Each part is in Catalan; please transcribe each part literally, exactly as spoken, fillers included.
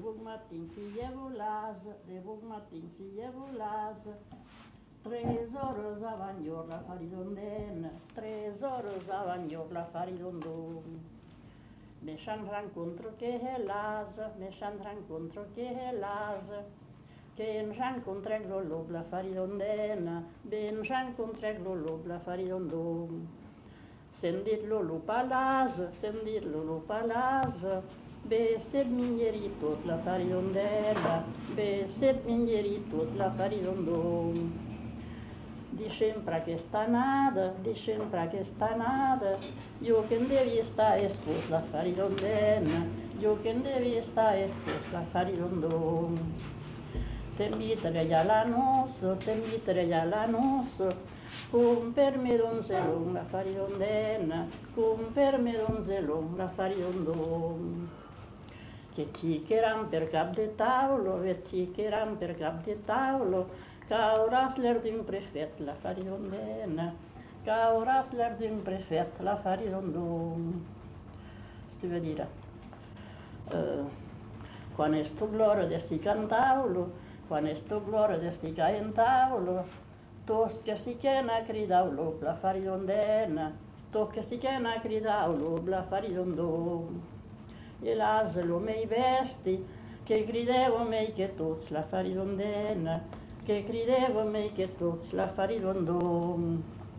buc matin si llevo l'asa, de buc matin si llevo l'asa, tres hores abans llor la faridondena, tres hores abans llor la faridondona. Me s'han rencontro que è l'asa, me s'han rencontro che è l'asa, che ens rencontrem lo lob la faridondena, be ens rencontrem lo lob la faridondona. S'hem dit lo lob a l'asa, s'hem dit lo lob a l'asa, be set mingeri tot la faridondena, be set mingeri tot la faridondona. Di sempre aquesta anada, di sempre aquesta anada, jo que en devia estar espòs la faridondena, jo que en devia estar espòs la faridondona. T'invitaré a la nossa, t'invitaré a la nossa, con per me donzelon la faridondena, con per me donzelon la faridondona. Che xiqueran per cap de taulo, che xiqueran per cap de taulo, cauràs l'er d'un prefet la faridondena, cauràs l'er d'un prefet la faridondona. Stuva dire, uh, quan és tu glòria d'estic en taulo, quan és tu glòria d'estic en taulo, tots que stiquen a cridar-lo la faridondena, tots que stiquen a cridar-lo la faridondona. E l'asa lo mei vesti, che crideu a mei che tots la faridondena, che crideu a mei che tots la faridondona.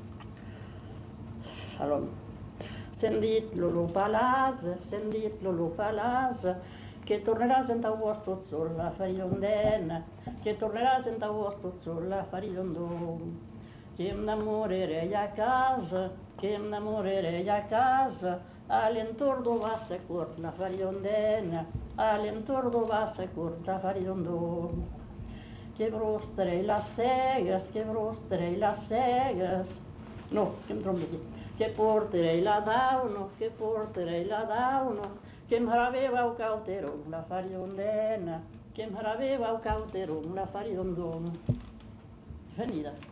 Allora, s'hem dit lo lob a l'asa, s'hem dit lo lob a l'asa, che torneràs en tau vos tot sol la faridondena, che torneràs en tau vos tot sol la faridondona. Che em enamoraré a casa, che em enamoraré a casa, all'entorno dove va se curt la faridondena, all'entorno dove va se curt la faridondona. Che brosterei las cegues, che brosterei las cegues, no, che em trombi aquí, che porterei la dauno, che porterei la dauno, che em raveva cauteron la faridondena, che em raveva cauteron la faridondona. Finita.